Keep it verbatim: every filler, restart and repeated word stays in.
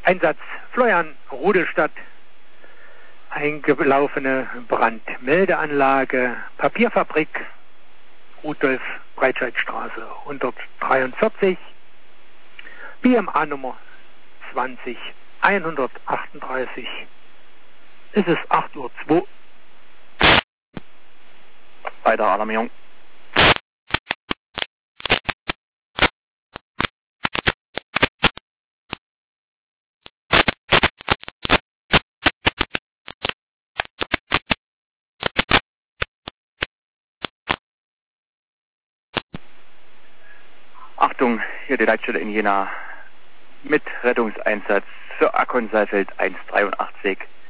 Einsatz Florian Rudelstadt, eingelaufene Brandmeldeanlage, Papierfabrik, Rudolf Breitscheidstraße hundertdreiundvierzig, B M A-Nummer zwanzig hundertachtunddreißig. Es ist acht Uhr zwei. Weiter Alarmierung. Achtung, hier die Leitstelle in Jena mit Rettungseinsatz für Akkon Saalfeld eins dreiundachtzig.